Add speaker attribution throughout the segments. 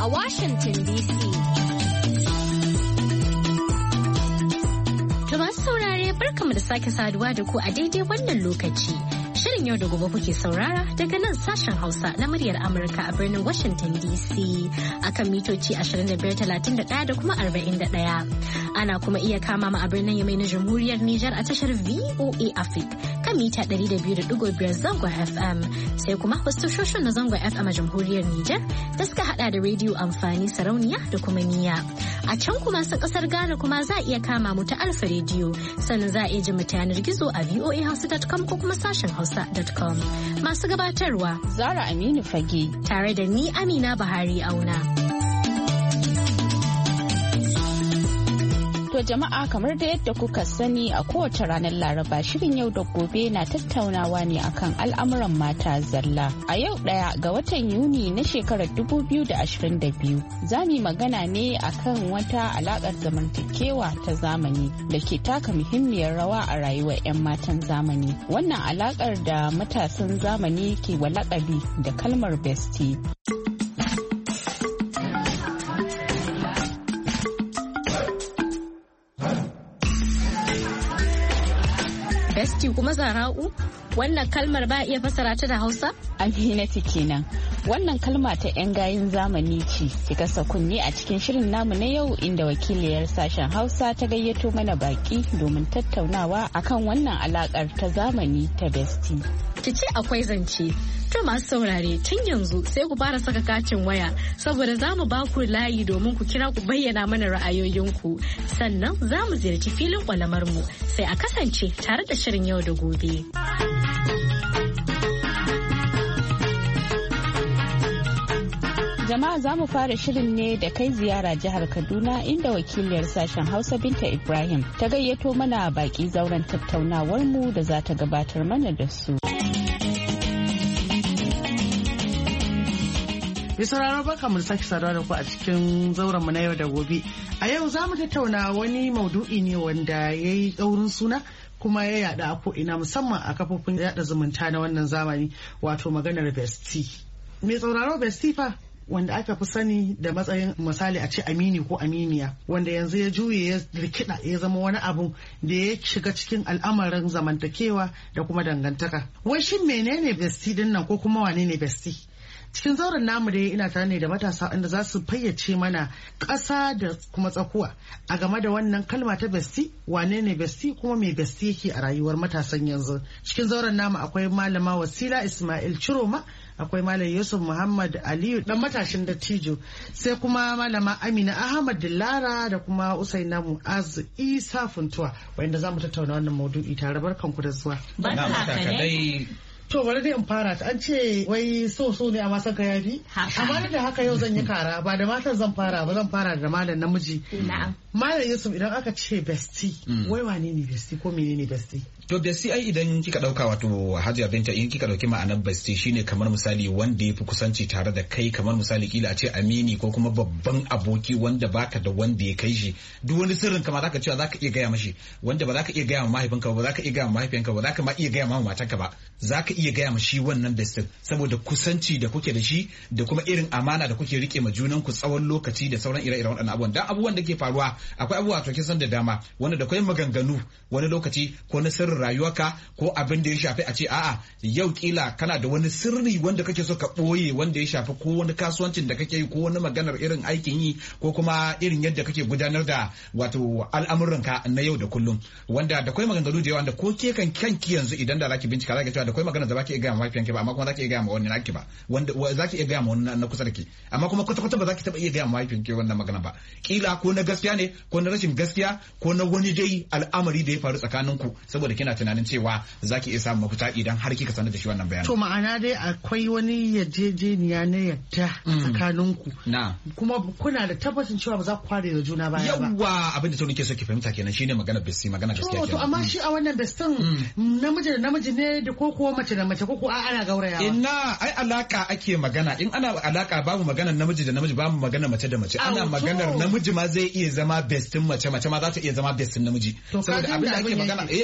Speaker 1: a Washington DC. To masu saurare barkamu da sake saduwa da ku a daidai wannan lokaci. Shirin yau da gobe kuke saurara daga nan sashen Hausa na muryar Amurka a birnin Washington DC akan mitoci 2531 da kuma 41. Ana kuma iya kama mu a birnin Yamai na Jamhuriyar Nijar a tashar VOA Africa kan mita 200.5 zangon FM sai kuma wasu tashoshin na zangon FM a Jamhuriyar Nijar da suka hada da rediyo amfani sarauniya da kuma niya. A can kuma sun kasar Ghana kuma za a iya kama mu ta Alfa rediyo sannan za a iya ji mu ta yanar gizo a voahausa.com ko kuma sashen hausa.com. Masu gabatarwa
Speaker 2: Zara Aminu Fage
Speaker 1: tare da ni Amina Buhari Auna.
Speaker 2: To jama'a kamar da yadda kuka sani a kowace ranar Laraba shirin yau da gobe na tattaunawa ne akan al'amuran mata zalla. A yau 1 ga watan Yuni na shekarar 2022 za mu magana ne akan wata alaƙar zamantakewa ta zamani da ke taka muhimmiyar rawa a rayuwar 'yan matan zamani. Wannan alaƙar da matasan zamani ke wa laƙabi da kalmar bestie.
Speaker 1: Bestie kuma Zara'u, wannan kalmar ba iya fassara ta da Hausa?
Speaker 2: Aminatu kenan. Wannan kalma ta 'yan gayin zamani ce, ki kasa kunne a cikin shirin namu na yau inda wakiliyar sashen Hausa ta gayyato mana baki domin tattaunawa akan wannan alakar ta zamani ta bestie.
Speaker 1: Ki ce akwai zance. To masu saurare tun yanzu sai ku fara saka katin waya saboda za mu ba ku layi domin ku kira ku bayyana mana ra'ayoyinku. Sannan za mu ziyarci filin kwalamar mu sai a kasance tare da shirin yau da gobe.
Speaker 2: Jama'a za mu fara shirin ne da kai ziyara jihar Kaduna inda wakiliyar sashen Hausa Binta Ibrahim ta gayyato mana baki zauren tattaunawar mu da za ta gabatar mana da su.
Speaker 3: Mai sauraro barka mu sake saduwa da ku a cikin zauren mu na yau da gobe. A yau za mu tattauna wani maudu'i ne wanda ya yi ƙaurin suna kuma ya yada a ko'ina musamman a kafofin yada zumunta na wannan zamani wato maganar bestie. Mai sauraro bestie fa wanda aka fi sani da matsayin misali a ce amini ko aminiya wanda yanzu ya juye ya rikida ya zama wani abu da ya shiga cikin al'amarin zamantakewa da kuma dangantaka. Wai shin menene bestie din nan ko kuma wane ne bestie? Cikin zauren namu dai ina tare ne da matasa inda za su fayyace mana ƙasa da kuma tsakuwa a game da wannan kalma ta bestie, wane ne bestie kuma me bestie yake a rayuwar matasan yanzu. Cikin zauren namu akwai malama Wasila Ismail Chiroma, akwai malam Yusuf Muhammad Aliyu dan matashin dattijo, sai kuma malama Amina Ahmad Dillara da kuma Usaina Mu'az Isa Funtuwa wanda za mu tattauna wannan maudu'i tare. Barkanku da zuwa. To bari dai in fara ta, an ce wai so ne a masan ka yafi? Amma da haka yau zan yi kara ba da matan zan fara ba, zan fara da malam namiji. Malam Yusuf, idan aka ce bestie wai wane ne bestie ko menene bestie?
Speaker 4: To bestie ai idan kika dauka wato Hajiya Binta, in kika dauki ma'anar bestie shine kamar misali wanda yafi kusanci tare da kai, kamar misali kila a ce amini ko kuma babban aboki wanda baka da wanda ya kai shi. Duk wani sirrin kama zaka cewa zaka iya gaya mashi wanda ba zaka iya gaya ma mahaifinka ba, zaka iya gaya ma mahaifinka ba, zaka ma iya gaya ma matanka ba, zaka iya gaya ma shi wannan bestie saboda kusanci da kuke da shi da kuma irin amana da kuke rike ma junan ku tsawon lokaci da sauran ire-iren waɗannan abubuwan. Dan abubuwan da ke faruwa akwai abubuwa to kin san da dama wanda da kai maganganu wani lokaci ko na sirrin rayuwarka ko abin da ya shafi a ce a'a yau kila kana da wani sirri wanda kake so ka ɓoye wanda ya shafi ko wani kasuwancin da kake yi ko wani maganar irin aikin yi ko kuma irin yadda kake gudanar da wato al'amuranka na yau da kullum, wanda da kai maganganu da yawa wanda ko ke kanki yanzu idan da zaki bincika zaki cewa da kai maganar da baki iya gaya ma mahaifiyanki ba, amma kuma zaki iya gaya ma wani naki ba, wanda zaki iya gaya ma wani na kusa da ke, amma kuma kwata-kwata ba zaki taɓa iya gaya ma mahaifiyanki wannan magana ba, kila ko na gaskiya ne ko na rashin gaskiya ko na wani dai al'amari da ya faru tsakaninku saboda kina tunanin cewa zaki iya samun mafita idan har kika sanar da shi wannan bayanin.
Speaker 3: To ma'ana dai akwai wani yarjejeniya na yadda tsakaninku kuma kuna da tabbacin cewa ba za ku kware da juna baya ba.
Speaker 4: Yawwa abin da to nake so ki fahimta kenan shine magana bestie, magana gaskiya kenan.
Speaker 3: To amma shi a wannan bestin namiji da namiji ne da ko kuwa mace da mace ko ko ana gaurayawa?
Speaker 4: Ina ai alaka ake magana, in ana alaka babu maganar namiji da namiji, babu maganar mace da mace, ana maganar namiji ma zai iya zama bestin mace, mace ma za ta iya zama bestin namiji, saboda abin da ake magana sosai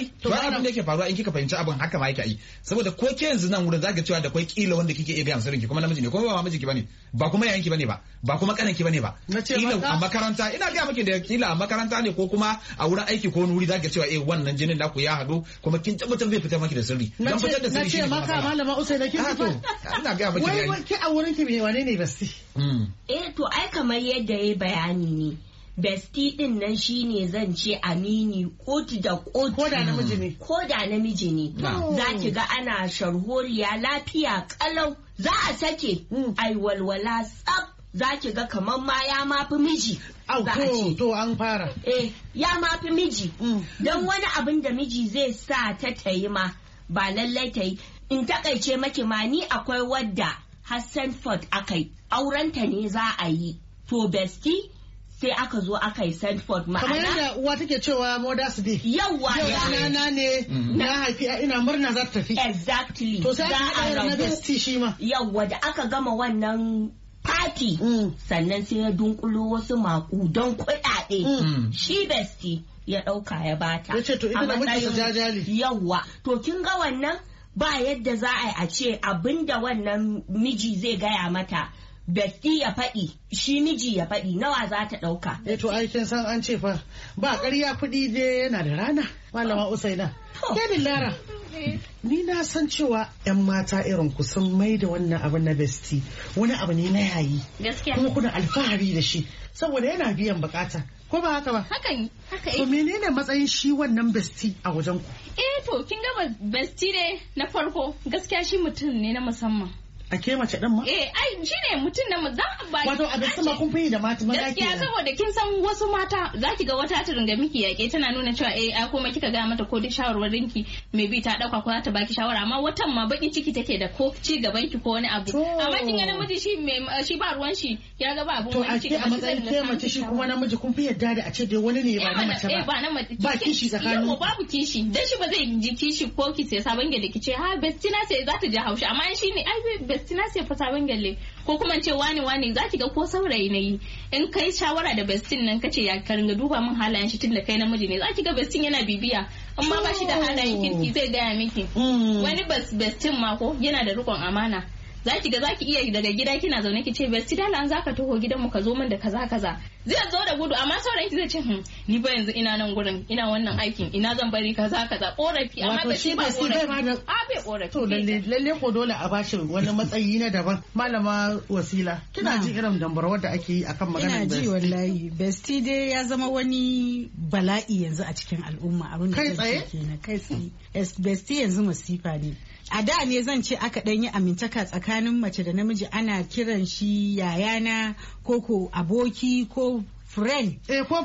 Speaker 4: to abin da yake faruwa in kika fahimci abin haka ma yake yi saboda ko ke yanzu nan wurin zaka cewa da kai kila wanda kike iya ga sirrinki kuma namiji ne kuma ba mijinki bane ba kuma yayanki bane ba kuma kananki bane ba kila a makaranta ina ga miki da kila a makaranta ne ko kuma a wurin aiki ko wuri zaka cewa wannan jinin naku ya hado kuma kin tabbatar zai fitar maki da sirri dan fitar da sirri
Speaker 3: shi ne maka malama Usaina kin
Speaker 4: ina ga miki
Speaker 3: wai ki a wurin ki me wane ne basti
Speaker 5: to ai kamar yadda yayi bayani ne bestie din nan shine zan ce amini kotu da kotu
Speaker 3: ko da namiji ne
Speaker 5: za ki ga ana sharhoriya lafiya kalau za a sake ai walwala tsaf za ki ga kamar ma ya mafi miji
Speaker 3: to an fara
Speaker 5: ya mafi miji don wani abin da miji zai sa ta yi ma ba lallai ta yi in takaice maki ma ni akwai wadda Hassan Ford akai aurenta ne za a yi to bestie sai aka zo aka yi Sanford ma'ana
Speaker 3: kamar yadda uwa take cewa Mother's Day
Speaker 5: yawa
Speaker 3: na ne na haifi ina murna za ta tafi
Speaker 5: exactly
Speaker 3: to sai aka na bestie shi ma
Speaker 5: yawa da aka gama wannan party sannan sai ya dunkulo wasu makudan kuɗaɗe shi bestie ya ɗauka ya bata
Speaker 3: yace to ita da miji jajali
Speaker 5: yawa to kin ga wannan ba yadda za a ce abinda wannan miji zai gaya mata bestie ya faɗi shi miji ya faɗi nawa za ta ɗauka.
Speaker 3: To aikin san an ce fa ba ƙarya kuɗi dai yana da rana malama Usaina. Ke Lara ni na san cewa 'yan mata irin ku sun mai da wannan abin na bestie wani abu ne na yayi.
Speaker 1: Gaskiya.
Speaker 3: Kuma kuna alfahari da shi saboda yana biyan bukata. Ko ba haka ba?
Speaker 1: Haka.
Speaker 3: To menene matsayin shi wannan bestie a wajen ku?
Speaker 6: To kin ga bestie ne na farko gaskiya shi mutum ne na musamman.
Speaker 3: A ke mace ɗin ma?
Speaker 6: Ai shi ne mutum na za a ba.
Speaker 3: Wato a gaske ma kun fi da mata maza ke.
Speaker 6: Gaskiya saboda kin san wasu mata za ki ga wata ta ringa miki yaƙe tana nuna cewa a kuma kika ga mata ko dai shawarwarin ki mai bi ta dauka ko za ta baki shawara amma watan ma bakin ciki take da ko ci gaban ki ko wani abu. Amma kin ga namiji shi ba ruwan shi ya ga ba abun wani ci
Speaker 3: gaban. To a matsayin ke mace shi kuma namiji kun fi yadda da a ce dai wani ne ba na mace ba.
Speaker 6: Ba na mace.
Speaker 3: Ba kishi tsakanin.
Speaker 6: Babu kishi dan shi ba zai ji kishi ko ki sai sabon gida ki ce ha bestina sai za ta ji haushi amma shi ne ai bestina sai fa sabon gyalle ko kuma ce wani za ki ga ko saurayi na yi in kai shawara da bestin nan kace ya ka ringa duba min halayen shi tun da kai namiji ne za ki ga bestin yana bibiya amma ba shi da halayen kirki zai gaya miki wani bestin ma ko yana da rikon amana za ki ga za ki iya daga gida kina zaune ki ce besti dala an zaka taho gidan mu ka zo min da kaza zai zo da gudu amma saurayin ki zai ce ni ba yanzu ina nan gurin ina wannan aikin ina zan bari kaza korafi amma ba shi ba korafi bai korafi
Speaker 3: to lalle ko dole a bashi wani matsayi na daban malama Wasila kina ji irin dambarwar da ake yi akan maganar
Speaker 7: besti ina ji wallahi besti dai ya zama wani bala'i yanzu a cikin al'umma abin da kai tsaye besti yanzu masifa ne a da ne zan ce aka ɗan yi amintaka tsakanin mace da namiji ana kiran shi yayana ko aboki ko friend
Speaker 3: ko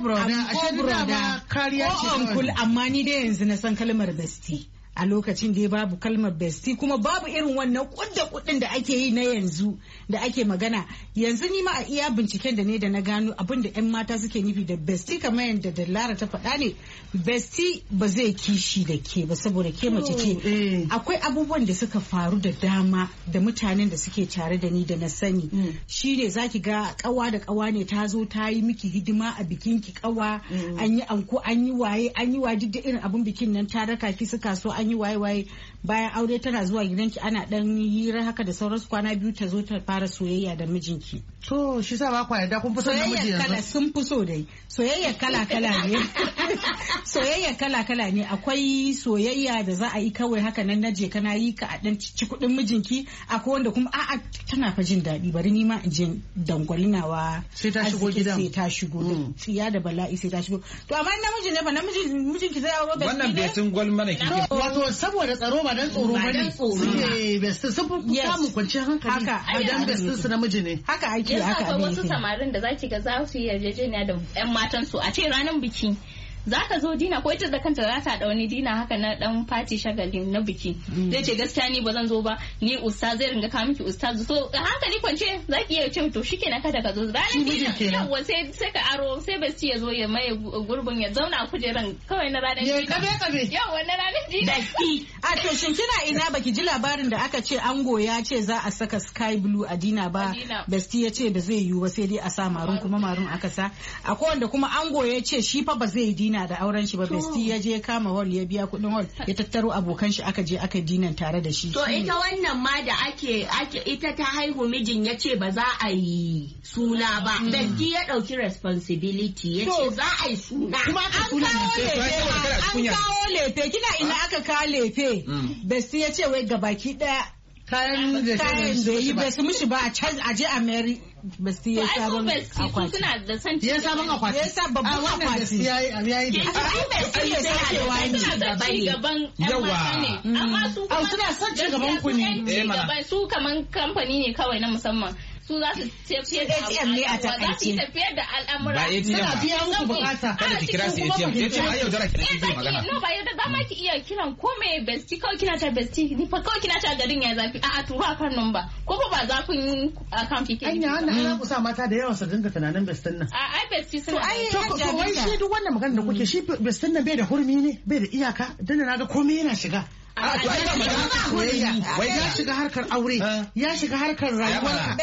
Speaker 3: brother kariya ce
Speaker 7: ko uncle amma ni dai yanzu na san kalmar bestie a lokacin da babu kalmar bestie kuma babu irin wannan kudin da ake yi na yanzu da ake magana yanzu ni ma a iya binciken da ne da na gano abin da 'yan mata suke nufi da bestie kamar yadda da Lara ta faɗa ne bestie ba zai kishi da ke ba saboda ke mace ce akwai abubuwan da suka faru da dama da mutanen da suke tare da ni da na sani shine zaki ga kawa da kawa ne ta zo ta yi miki hidima a bikin ki kawa an yi anko an yi waye duk da irin abun bikin nan ta raka ki suka so an yi waye bayan aure tana zuwa gidanki ana dan hira haka da sauransu kwana biyu ta zo ta fara soyayya da mijinki.
Speaker 3: To shi sa ba kwa yarda kun fi son namiji yanzu.
Speaker 7: Soyayya sun fi so dai. Soyayya kala ne. Soyayya kala ne akwai soyayya da za a yi kawai haka nan naje kana yi ka a dan ci kudin mijinki akwai wanda kuma a'a tana fa jin daɗi bari ni ma in je dangwalinawa.
Speaker 3: Sai ta shigo gidan.
Speaker 7: Sai ta shigo. Tsiya da bala'i sai ta shigo. To amma namiji ne ba mijinki zai auro da
Speaker 4: wannan bai sun gwal mana kike.
Speaker 3: Wato saboda tsaro ba dan tsoro ba ne. Sun fi samun kwanciyar hankali. Haka. Idan bestin su namiji ne.
Speaker 7: Haka ake haka
Speaker 6: abin wasu samarin da zaki ga za su yi yarjejeniya da 'yan matan su a ce ranar biki za ka zo dina ko ita da kanta za ta da wani dina haka na dan fati shagali na biki zai ce gaskiya ni ba zan zo ba ni ustaz zai ringa kawo miki ustaz so hankali kwance za ki iya ce to shikenan kada ka zo ranar dina yawa sai ka aro sai besti ya zo ya maye gurbin ya zauna a kujeran kawai na ranar dina yawa na ranar dina
Speaker 7: a to shin kina ina baki ji labarin da aka ce ango ya ce za a saka sky blue a dina ba besti ya ce ba zai yiwu ba sai dai a sa marun kuma marun aka sa akwai wanda kuma ango ya ce shi fa ba zai yi dina dina da auren shi ba besti ya je kama hall ya biya kuɗin hall ya tattaro abokan shi aka je aka dinan tare da shi.
Speaker 5: To ita wannan ma da ake ita ta haihu mijin ya ce ba za a yi suna ba. Besti ya ɗauki responsibility ya ce za a yi suna.
Speaker 3: Kuma aka suna
Speaker 7: an kawo lefe kina ina aka kawo lefe. Besti ya ce wai gabaki ɗaya kayan da yi ba su mishi ba a can aje a Mary Besti ya sabon akwati.
Speaker 6: Suna da san
Speaker 3: ya sabon akwati.
Speaker 7: Ya sa babban akwati.
Speaker 3: Ya yi
Speaker 6: gaban yawa. Amma su
Speaker 3: suna son ci gaban ku ne.
Speaker 6: Su kaman kamfani ne kawai na musamman. Su za su tafiyar da
Speaker 7: ATM ne a takaice.
Speaker 6: Za su tafiyar da al'amura.
Speaker 4: Ba ATM
Speaker 3: ba. Biya muku bukata.
Speaker 4: Kada ki kira su ATM. ATM ai yaudara ki nake magana.
Speaker 6: No ba yau da dama ki iya kiran ko me besti kawai kina ta besti ni fa kawai kina ta garin ya zafi a'a turo akan number ko ba zafin account kike.
Speaker 3: Anya ana kusa mata da yawa su dinga tunanin bestin nan.
Speaker 6: Ai besti suna.
Speaker 3: To wai shi duk wannan magana da kuke shi bestin nan bai da hurmi ne bai da iyaka dan na ga komai yana shiga. Ya shiga harkar aure, ya shiga harkar rayuwarka.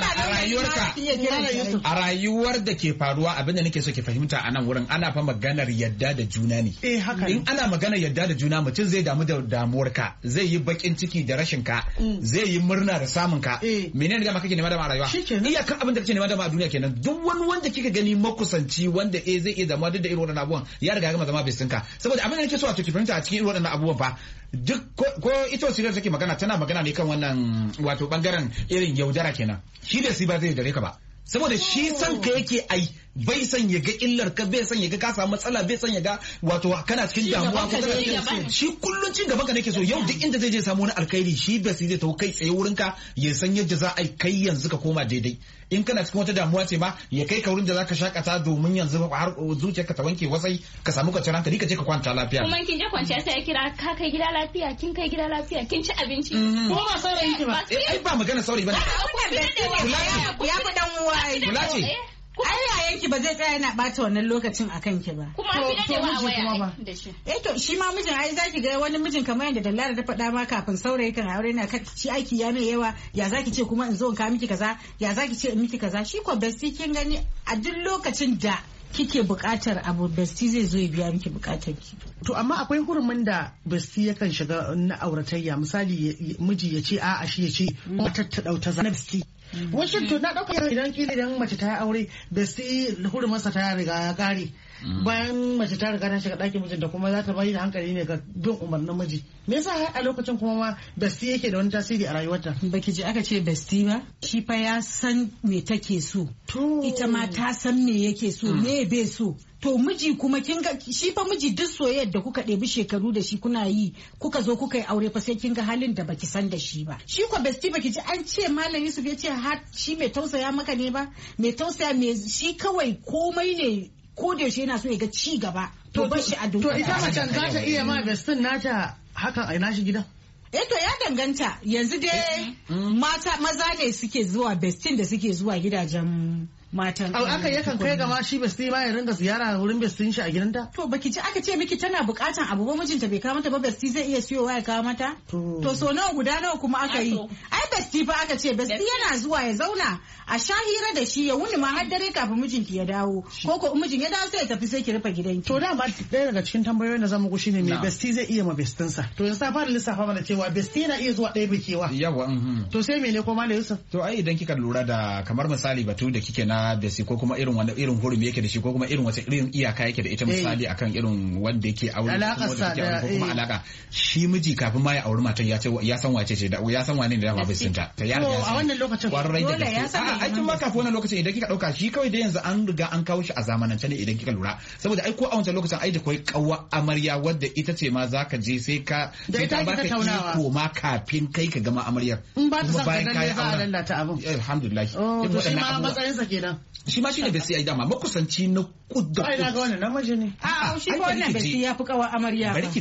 Speaker 4: A rayuwar da ke faruwa abinda nake so ki fahimta a nan wurin ana fa maganar yadda da juna ne. In ana maganar yadda da juna mutum zai damu da damuwarka, zai yi bakin ciki da rashin ka, zai yi murna da samun ka. Menene da kake nema da rayuwa? Iyakar abin da kake nema da duniya kenan. Duk wani wanda kika gani makusanci wanda zai iya zama duk da irin waɗannan abubuwan ya riga ya gama zama bestinka. Saboda abin da nake so a ki fahimta a cikin irin waɗannan abubuwan fa duk ko ita wasirar take magana tana magana ne kan wannan wato bangaren irin yaudara kenan. Shi da si ba zai yaudare ka ba. Saboda shi san ka yake ai bai san ya ga illar ka bai san ya ga ka samu matsala bai san ya ga wato kana cikin damuwa ko kana shi kullun cin gaban ka nake so yau duk inda zai je samu wani alkhairi shi bai sai zai tawo kai tsaye wurin ka ya san yadda za a kai yanzu ka koma daidai. In kana cikin wata damuwa ce ma ya kai ka wurin da zaka shakata domin yanzu har zuciyarka ta wanke wasai ka samu kwanciyar hankali ka je ka kwanta lafiya.
Speaker 6: Kuma kin je kwanciya sai ya kira ka kai gida lafiya kin kai gida lafiya kin ci abinci.
Speaker 3: Ko ba saurayi ki ba.
Speaker 4: Ai ba magana saurayi bane.
Speaker 7: Ya fi dan uwa.
Speaker 4: Kula ce.
Speaker 7: Ai yayanki ba zai tsaya yana bata wannan lokacin a kanki ba.
Speaker 6: Kuma fi dadewa a waya da shi.
Speaker 7: To shi ma mijin ai zaki ga wani mijin kamar yadda Dallara ta faɗa ma kafin saurayi kan aure na ci aiki ya mai yawa ya zaki ce kuma in zo in ka miki kaza ya zaki ce in miki kaza shi ko besti kin gani a duk lokacin da kike buƙatar abu besti zai zo ya biya miki buƙatar ki.
Speaker 3: To amma akwai hurumin da besti yakan shiga na auratayya misali miji ya ce a'a shi ya ce matar ta dauta zana besti. Washin to na dauka idan mace ta yi aure besti hurumarsa ta riga ya kare. Bayan mace ta riga ta shiga ɗakin mijinta kuma za ta bayi da hankali ne ga bin umarnin miji. Me yasa a lokacin kuma ma besti yake da wani tasiri a rayuwarta?
Speaker 7: Baki ji aka ce besti ba? Shi fa ya san me take so. Ita ma ta san me yake so, me bai so. To miji kuma kin ga shi fa miji duk soyayyar da kuka ɗebi shekaru da shi kuna yi kuka zo kuka yi aure fa sai kin ga halin da baki san da shi ba. Shi ko besti baki ji an ce Malam Yusuf ya ce har shi mai tausaya maka ne ba? Mai tausaya me shi kawai komai ne ko da yaushe yana so ya ga ci gaba. To ba shi a
Speaker 3: to ita macen za ta iya ma bestin nata hakan a nashi gidan.
Speaker 7: To ya danganta yanzu dai maza ne suke zuwa bestin da suke zuwa gidajen matan.
Speaker 3: Aka yakan kai gama shi besti ma ya ringa ziyara wurin bestin shi a gidanta?
Speaker 7: To baki ji aka ce miki tana bukatan abu ba mijinta bai kawo mata ba besti zai iya siyowa ya kawo mata? To so nawa guda nawa kuma aka yi? Ai besti fa aka ce besti yana zuwa ya zauna a sha hira da shi ya wuni ma har dare kafin mijinki ya dawo. Ko mijin ya dawo sai ya tafi sai ki rufe gidanki.
Speaker 3: To da ba ɗaya daga cikin tambayoyin da zan muku shine me besti zai iya ma bestinsa. To yanzu ta fara lissafa mana cewa besti yana iya zuwa ɗaya bikewa.
Speaker 4: Yawa.
Speaker 3: To sai mene ko Malam Yusuf?
Speaker 4: To ai idan kika lura da kamar misali batu da kike na besti ko kuma irin wanda irin hurumi yake da shi ko kuma irin wace irin iyaka yake da ita misali akan irin wanda yake aure ko kuma alaka shi miji kafin ma ya auri matan ya ce ya san wace ce da ya san wane ne da ma bestinta ta ya
Speaker 3: a wannan lokacin
Speaker 4: kwarai da gaske a kin ma kafin wannan lokacin idan kika dauka shi kawai da yanzu an riga an kawo shi a zamanance ne idan kika lura saboda ai ko a wancan lokacin ai da kai kawwa amarya wadda ita ce ma zaka je sai ka
Speaker 3: sai ta baka
Speaker 4: iko ma kafin kai ka gama amaryar
Speaker 3: in ba ta san ka dan za a lallata abin
Speaker 4: alhamdulillah
Speaker 3: to shi ma matsayinsa kenan
Speaker 4: shi ma shi ne besti ai dama makusanci na kudda
Speaker 3: ai na ga wannan namiji ne
Speaker 7: shi ko wannan besti ya fi kawa amarya
Speaker 4: barki ji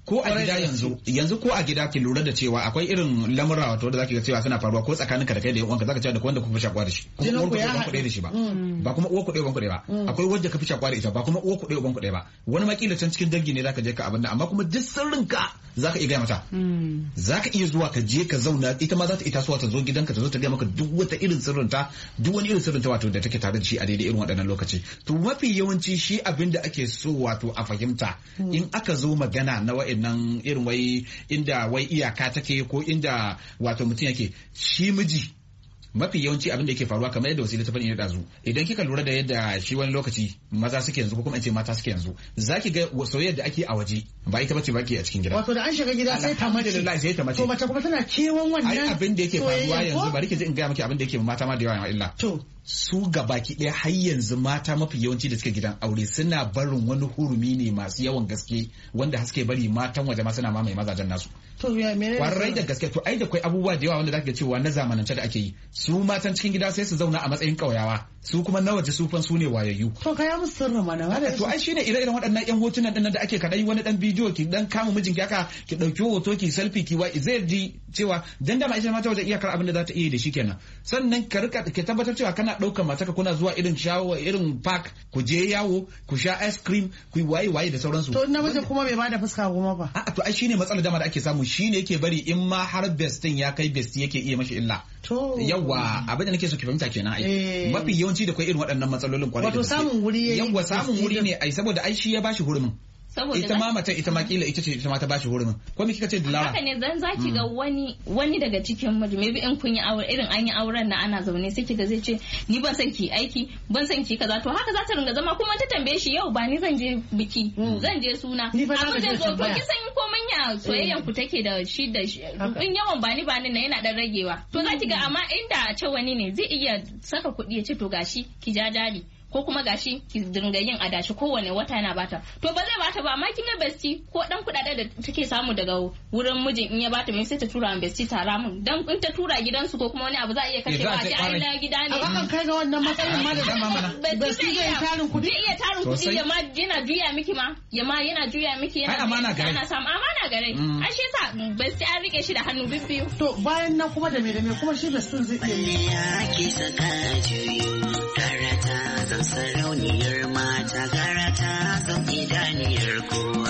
Speaker 4: ko a gida yanzu ko a gida ki lura da cewa akwai irin lamura wato da zaki ga cewa suna faruwa ko tsakaninka da kai da yan uwanka zaka cewa da wanda kuka shakwa da shi kuma uwar ku ɗaya da shi ba ba kuma uwar ku ɗaya ku ɗaya ba akwai wanda ka fi shakwa da ita ba kuma uwar ku ɗaya ku ɗaya ba wani makila can cikin dangi ne zaka je ka abin nan amma kuma duk sirrinka zaka iya gaya mata zaka iya zuwa ka je ka zauna ita ma za ta ita suwa ta zo gidanka ta zo ta gaya maka duk wata irin sirrinta duk wani irin sirrinta wato da take tare da shi a daidai irin waɗannan lokaci to mafi yawanci shi abin da ake so wato a fahimta in aka zo magana na wa'annan irin wai inda wai iyaka take ko inda wato mutum yake shi miji mafi yawanci abin da yake faruwa kamar yadda Wasila ta faɗi da dazu idan kika lura da yadda shi wani lokaci maza suke yanzu ko kuma in ce mata suke yanzu zaki ga soyayyar da ake a waje ba ita bace baki a cikin gida
Speaker 3: wato da an shiga gida sai ta mace
Speaker 4: sai ta mace
Speaker 3: to mace kuma tana kewan wannan
Speaker 4: ai abin da yake faruwa yanzu bari ki ji in ga miki abin da yake mata ma da yawa illa
Speaker 3: to
Speaker 4: su gabaki ɗaya har yanzu mata mafi yawanci da suke gidan aure suna barin wani hurumi ne masu yawan gaske wanda haske bari matan waje ma suna mamaye mazajen nasu
Speaker 3: to ya menene
Speaker 4: kwarai da gaske to ai da kai abubuwa da yawa wanda zaka ga cewa na zamanance da ake yi su matan cikin gida sai su zauna a matsayin kauyawa su kuma na waje su ne wayayyu
Speaker 3: to kai musu sirri mana
Speaker 4: to ai shine ire-iren waɗannan yan hotunan din da ake kadai wani dan bidiyo ki dan kama mijinki haka ki dauki hoto ki selfie ki wai zai ji cewa dan da ma ita mata waje iyakar abin da za ta iya da shi kenan sannan ka rika ki tabbatar cewa kana daukar mataka kuna zuwa irin shawo irin park ku je yawo ku sha ice cream ku waye da sauransu
Speaker 3: to na mace kuma bai bada fuska goma ba
Speaker 4: a to ai shine matsalar dama da ake samu shine yake bari in ma har bestin ya kai besti yake iya mashi illa
Speaker 3: to
Speaker 4: yawa abin da nake so ki fahimta kenan ai mafi yawanci da kai irin waɗannan matsalolin kwarai
Speaker 3: wato samun wuri
Speaker 4: yawa samun wuri ne ai saboda ai shi ya bashi hurumin ita ma mata ita ma kila ita ce ita ma ta bashi hurumin ko me kika ce Dilara
Speaker 6: haka ne zan zaki ga wani daga cikin miji maybe in kun yi aure irin an yi auren na ana zaune sai kiga zai ce ni ban san ki aiki ban san ki kaza to haka za ta ringa zama kuma ta tambaye shi yau ba ni zan je biki zan je suna abin da zo to kin san ko manya soyayyan ku take da shi in yawan bani na yana dan ragewa to zaki ga amma inda ce wani ne zai iya saka kuɗi ya ce to gashi ki ja jari ko kuma gashi ki dinga yin adashi kowane wata yana bata to ba zai bata ba amma kin ga besti ko dan kudade da take samu daga wurin mijin in ya bata mai sai ta tura min besti tara mun dan in ta tura gidansu ko kuma wani abu za a iya kashe ba a ai na gida ne
Speaker 3: amma kai ga wannan matsayin ma da besti zai tarin kudi
Speaker 6: zai iya tarin kudi ya ma yana juya miki ma yana juya miki yana ana samu amana gare ai shi yasa besti an rike shi da hannu bibbiyu
Speaker 3: to bayan nan kuma da me kuma shi bestin zai iya
Speaker 8: ki saka juyo karata zan sarauniyar mata garata zan idaniyar kowa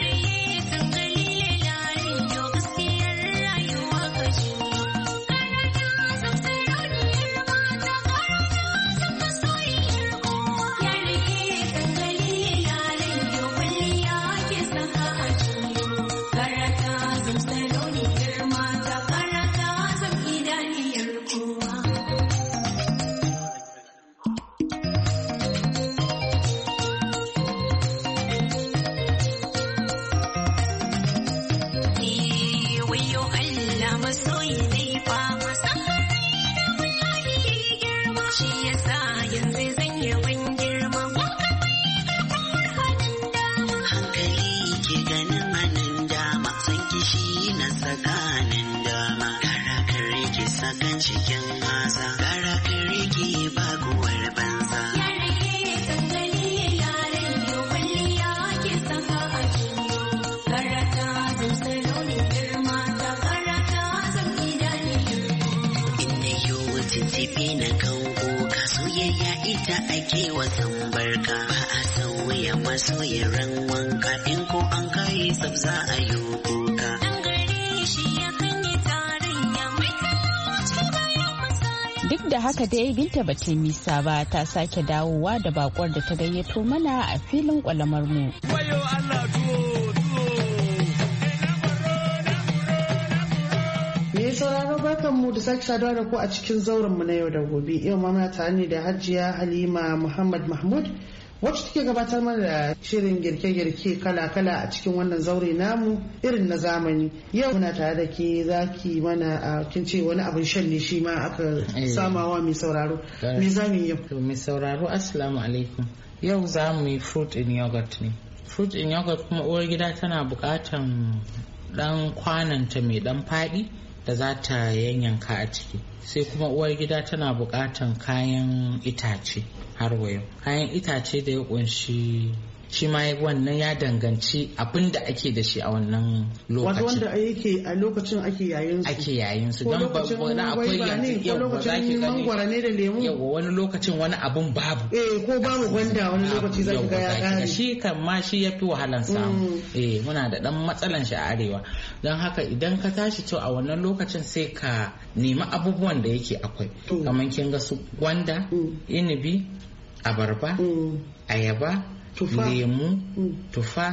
Speaker 8: ake wasan barka ba a sauya masoyaran wanka in ko an kai sab za a yi kuka.
Speaker 2: Duk da haka dai Binta bata nisa ba ta sake dawowa da bakwar da ta gayyato mana a filin kwalamar mu.
Speaker 3: Me sauraro barkanmu da sake saduwa da ku a cikin zauren mu na yau da gobe. Yau ma muna tare ne da Hajiya Halima Muhammad Mahmud wacce take gabatar mana da shirin girke-girke kala-kala a cikin wannan zaure namu irin na zamani. Yau muna tare da ke zaki mana a kin ce wani abin shan ne shi ma aka samawa mai sauraro. Me za mu yi yau?
Speaker 9: Mai sauraro assalamu alaikum. Yau za mu yi fruit in yogurt ne. Fruit in yogurt kuma uwar gida tana bukatan dan kwananta mai dan fadi da za ta yanyanka a ciki, sai kuma uwar gida tana buƙatan kayan itace har wayo. Kayan itace da ya kunshi shi ma wannan ya danganci abin da ake da shi a wannan lokacin.
Speaker 3: Wanda yake a lokacin ake yayin su.
Speaker 9: Don akwai yanzu yau za ki gani
Speaker 3: mangwara ne da lemu.
Speaker 9: Yau wani lokacin wani abun babu.
Speaker 3: Ko babu gwanda wani lokaci za ki ga ya kare.
Speaker 9: Shi kan ma shi ya fi wahalan samu. Muna da dan matsalan shi a arewa. Don haka idan ka tashi to a wannan lokacin sai ka nemi abubuwan da yake akwai. Kamar kin ga su gwanda, inibi, abarba, ayaba, lemu, tufa,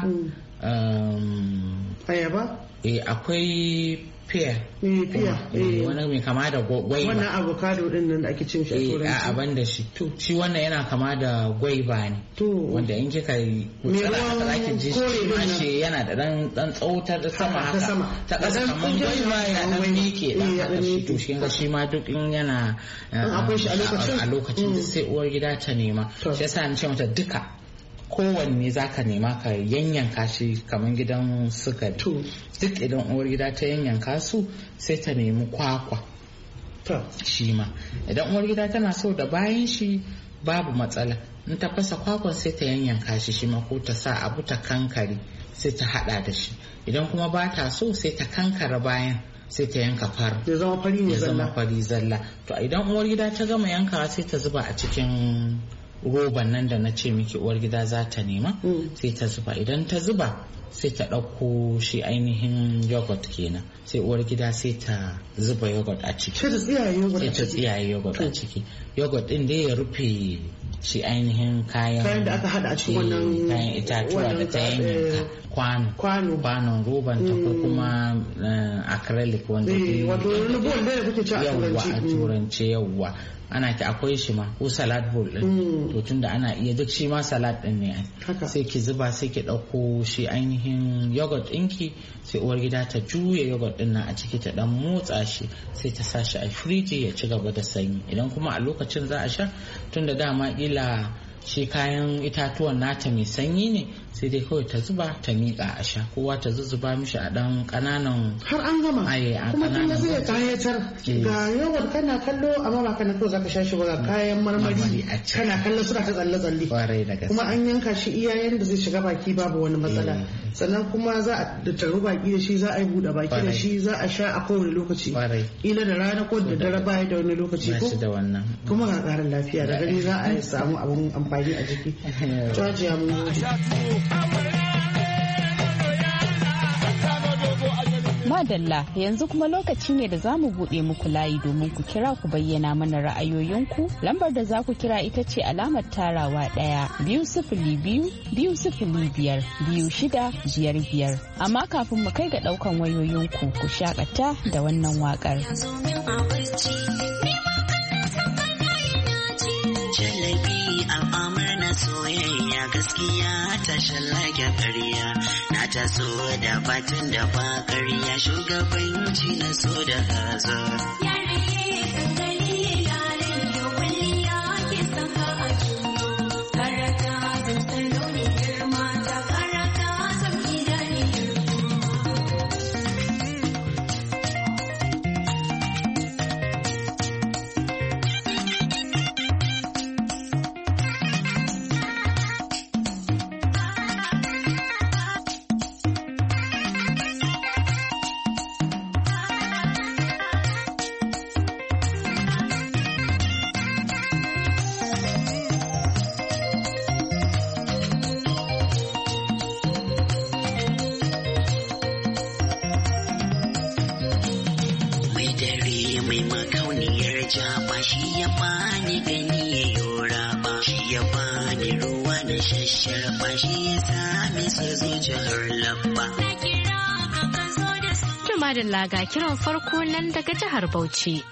Speaker 3: ayaba,
Speaker 9: akwai pear, wani mai kama da gwaiba.
Speaker 3: Wannan avocado din nan da ake cin shi a turanci.
Speaker 9: A ban da shi. Shi wannan yana kama da gwaiba ne. Wanda in kika yi kutsala haka zaki ji shi yana da dan tsautar da sama haka. Ta kasa kaman gwaiba ya dan miƙe dan haka shi. To shi ga shi ma duk in yana
Speaker 3: akwai shi
Speaker 9: a lokacin sai uwar gida ta nema. Shi yasa an ce mata duka kowanne za ka nema ka yanyanka shi kamar gidan sukari. Duk idan uwar gida ta yanyanka su sai ta nemi kwakwa shi ma idan uwar gida tana so da bayan shi babu matsala, in ta fasa kwakwan sai ta yanyanka shi ma ko ta sa abu ta kankare sai ta hada da shi. Idan kuma ba ta so sai ta kankara bayan sai ta yanka
Speaker 3: ya zama
Speaker 9: fari zalla. To idan uwar gida ta gama yankawa sai ta zuba a cikin roban nan da na ce miki uwar gida za ta nema sai ta zuba. Idan ta zuba sai ta ɗauko shi ainihin yogurt kenan, sai uwar gida sai ta zuba yogurt a ciki,
Speaker 3: sai ta
Speaker 9: tsiyaye yogurt a ciki. Yogurt din dai ya rufe shi ainihin kayan
Speaker 3: da aka hada a cikin wannan
Speaker 9: kayan itatuwa da ta yanyanka kwanon roban ta ko kuma acrylic wanda
Speaker 3: wato wani bowl da kuke ci
Speaker 9: a turance yawwa ana ki akwai shi ma ko salad bowl din to tunda ana iya duk shi ma salad din ne sai ki zuba sai ki dauko shi ainihin yogurt ɗinki sai uwar gida ta juya yogurt din nan a ciki ta dan motsa shi sai ta sa shi a firiji ya ci gaba da sanyi. Idan kuma a lokacin za a sha tunda dama kila shi kayan itatuwan nata mai sanyi ne sai dai kawai ta zuba ta miƙa a sha, kowa ta zuzzuba mishi a ɗan ƙananan
Speaker 3: har an gama kuma kin ga zai kayatar ga yawan kana kallo amma ba kana kawai zaka sha shi ba ga kayan marmari kana kallo suna ta tsalle tsalle kuma an yanka shi iyayen da zai shiga baki babu wani matsala sannan kuma za a taru baki da shi za a yi buɗe baki da shi za a sha a kowane lokaci ila da rana ko da dare baya da wani lokaci ko kuma ga ƙarin lafiya da gani za a samu abun amfani a jiki. Georgia mun
Speaker 2: Madalla yanzu kuma lokaci ne da za mu buɗe muku layi domin ku kira ku bayyana mana ra'ayoyinku. Lambar da za ku kira ita ce alamar tarawa 1-202-5-5-6-5. Amma kafin mu kai ga ɗaukan wayoyinku ku shakata da wannan waƙar.
Speaker 8: Soyayya gaskiya ta shallake ƙarya na taso da batun da ba ƙarya shugabanci na so da hazo.
Speaker 1: Madalla ga kiran farko nan daga jihar Bauchi.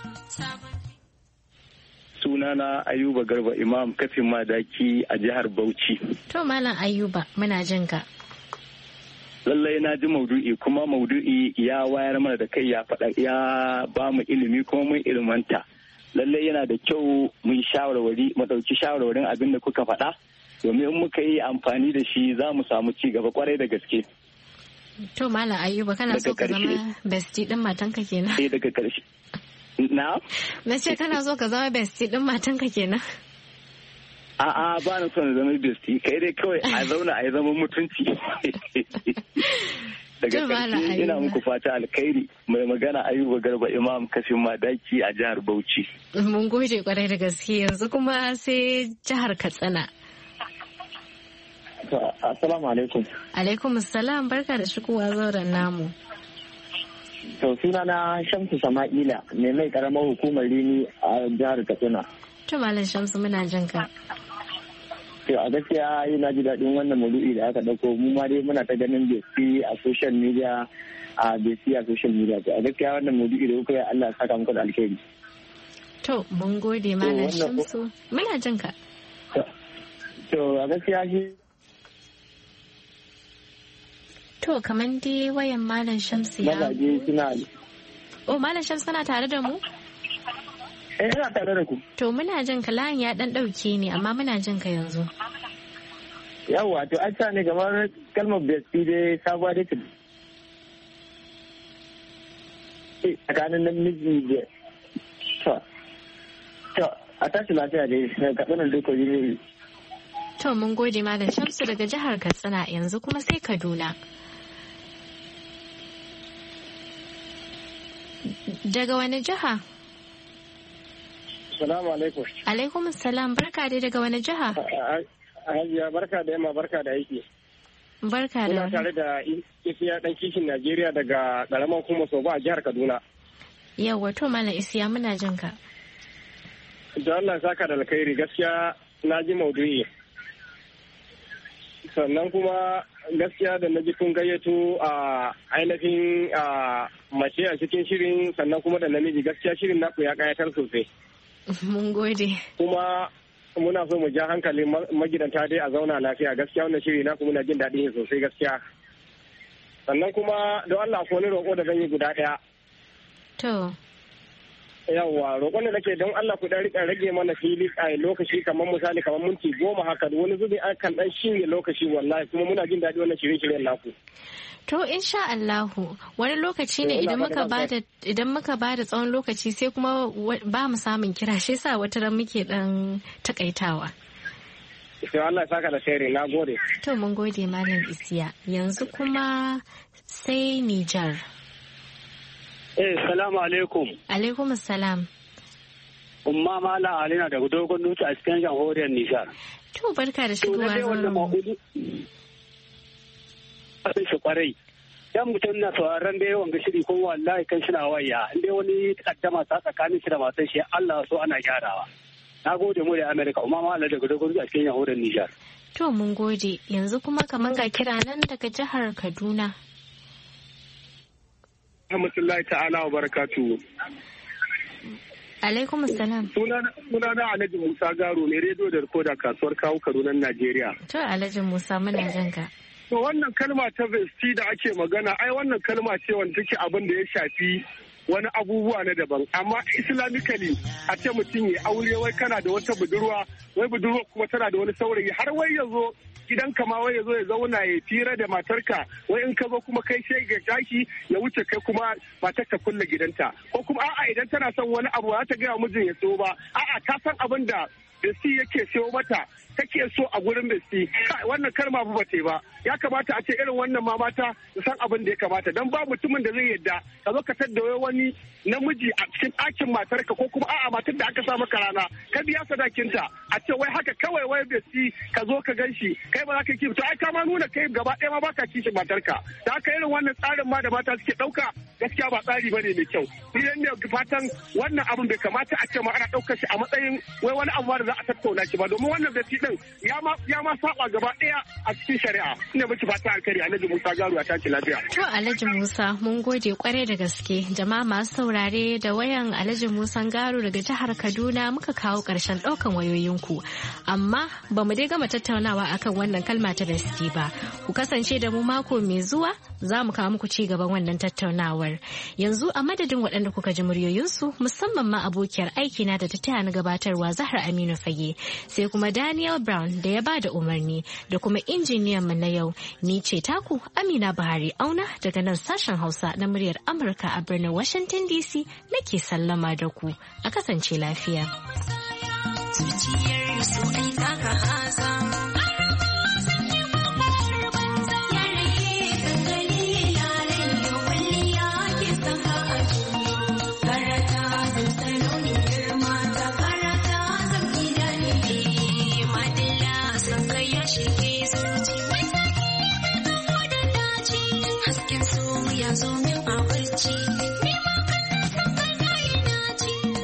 Speaker 10: Sunana Ayuba Garba Imam kafin madaki a jihar Bauchi.
Speaker 1: To Malam Ayuba muna jin ka.
Speaker 10: Lallai na ji maudu'i kuma maudu'i ya wayar mana da kai ya faɗa ya ba mu ilimi kuma mun ilmanta. Lallai yana da kyau mu yi shawarwari mu ɗauki shawarwarin abin da kuka faɗa domin in muka yi amfani da shi za mu samu ci gaba kwarai da gaske.
Speaker 1: To Malam Ayuba kana so ka zama bestie din matanka kenan?
Speaker 10: Eh daga karshe. Na?
Speaker 1: Na ce kana so ka zama bestie din matanka kenan?
Speaker 10: A'a ba na son zama besti kai dai kawai a zauna a yi zaman mutunci. Daga ƙarshe ina muku fata alkhairi mai magana Ayuba Garba Imam kafin madaki a jihar Bauchi.
Speaker 1: Mun gode kwarai da gaske yanzu kuma sai jihar Katsina.
Speaker 11: Assalamu alaikum.
Speaker 1: Alaikum assalam barka da shigowa zauren namu.
Speaker 11: To suna na Shamsu Sama'ila mai karamar hukumar Rini a jihar Katsina.
Speaker 1: To Malam Shamsu muna jin ka.
Speaker 11: To a gaskiya yana ji daɗin wannan maudu'i da aka ɗauko mu ma dai muna ta ganin besi a social media To a gaskiya wannan maudu'i da kuka yi Allah ya saka muku da alheri.
Speaker 1: To mun gode Malam Shamsu muna jin ka.
Speaker 11: To a gaskiya shi.
Speaker 1: To kaman dai wayan Malam Shamsu ya.
Speaker 11: Mazaje suna.
Speaker 1: Oh Malam Shamsu na tare da mu?
Speaker 11: Ina tare da ku.
Speaker 1: To muna jin ka layin ya dan dauke ne amma muna jin ka yanzu.
Speaker 11: Yawwa to an ne kamar kalmar besti dai sabuwa dai ta. Tsakanin namiji da to a tashi lafiya dai Katsina dokoki ne.
Speaker 1: To mun gode Malam Shamsu daga jihar Katsina yanzu kuma sai Kaduna. Daga wani jiha?
Speaker 12: Assalamu alaikum.
Speaker 1: Alaikum salam barka dai daga wani jiha?
Speaker 12: Hajiya barka da yamma barka da aiki.
Speaker 1: Barka da.
Speaker 12: Ina tare da Isiya dan kishin Najeriya daga karamar kuma Soba a jihar Kaduna.
Speaker 1: Yawwa to Malam Isiya muna jin ka.
Speaker 12: Da Allah saka da alkhairi gaskiya na ji maudu'i. Sannan kuma gaskiya da na ji kun gayyato a ainihin mace a cikin shirin sannan kuma da namiji gaskiya shirin naku ya kayatar sosai.
Speaker 1: Mun gode.
Speaker 12: Kuma muna so mu ja hankali magidanta dai a zauna lafiya gaskiya wannan shiri naku muna jin daɗin sosai gaskiya. Sannan kuma don Allah ko wani roƙo da zan yi guda ɗaya.
Speaker 1: To.
Speaker 12: Yawwa roƙon da nake don Allah ku dan rika rage mana fili a lokaci kamar misali kamar minti 10 haka wani zubi akan dan shinge lokaci wallahi kuma muna jin daɗi wannan shirye-shiryen naku.
Speaker 1: To insha Allahu wani lokaci ne idan muka bada tsawon lokaci sai kuma ba mu samun kira shi yasa wata ran muke dan takaitawa.
Speaker 12: Sai Allah ya saka da shiri na gode.
Speaker 1: To mun gode Malam Isiya yanzu kuma sai Nijar.
Speaker 13: Salamu alaikum.
Speaker 1: Alaikum salam.
Speaker 13: Umma Malam Alina daga dogon nutu a cikin jamhuriyar Nijar.
Speaker 1: To barka da shigowa zuwa.
Speaker 13: Shi kwarai. Dan mutum na sauraron da yawan gashiri ko wallahi kan shi na waya. Inda wani takaddama ta tsakanin shi da matan shi Allah so ana gyarawa. Na gode mu da Amerika Umma Malam daga dogon nutu a cikin jamhuriyar Nijar.
Speaker 1: To mun gode yanzu kuma kamar ka kira nan daga jihar Kaduna.
Speaker 12: Rahmatullahi ta'ala wa barakatuhu.
Speaker 1: Alaikum salam.
Speaker 12: Sunana Alhaji Musa Garo ne rediyo da rikoda kasuwar kawo Kadunan Najeriya.
Speaker 1: To Alhaji Musa muna jin ka.
Speaker 12: To wannan kalma ta vesti da ake magana ai wannan kalma ce wanda take abin da ya shafi wani abubuwa na daban amma islamically a ce mutum ya aure wai kana da wata budurwa wai budurwa kuma tana da wani saurayi har wai ya zo gidan kama wai ya zo ya zauna ya tira da matarka wai in ka zo kuma kai sai ga tashi ya wuce kai kuma matar ta kulle gidanta ko kuma a'a idan tana son wani abu za ta gaya mijin ya so ba a'a ta san abin da besti yake siyo mata take so a gurin besti wannan kalma ba ba ya kamata a ce irin wannan ma mata su san abin da ya kamata dan ba mutumin da zai yadda ka zo ka tadda wani namiji a cikin ɗakin matarka ko kuma a'a matar da aka sa maka rana ka biya sadakinta a ce wai haka kawai wai besti ka zo ka ganshi kai ba za ka kifi to ai ka ma nuna kai gaba ɗaya ma baka kishin matarka da haka irin wannan tsarin ma da mata suke ɗauka gaskiya ba tsari bane mai kyau idan ne fatan wannan abin bai kamata a ce ma ana ɗaukar shi a matsayin wai wani abu da za a tattauna shi ba domin wannan besti din ya ma saba gaba ɗaya a cikin shari'a ina miki fata alkhairi Alhaji Musa Garu a tashi lafiya.
Speaker 1: To Alhaji Musa mun gode kwarai da gaske jama'a masu saurare da wayan Alhaji Musa Garu daga jihar Kaduna muka kawo ƙarshen ɗaukan wayoyinku amma ba mu dai gama tattaunawa akan wannan kalma ta besti ba ku kasance da mu mako mai zuwa za mu kawo muku ci gaban wannan tattaunawar yanzu a madadin waɗanda kuka ji muryoyinsu musamman ma abokiyar aikina da ta taya ni gabatarwa Zahra Aminu Fage sai kuma Daniel Brown da ya ba da umarni da kuma injiniyan mu na yau ni ce taku Amina Buhari Auna daga nan sashen Hausa na muryar Amurka a birnin Washington DC nake sallama da ku a kasance lafiya.
Speaker 8: zuciyar su ai taka haza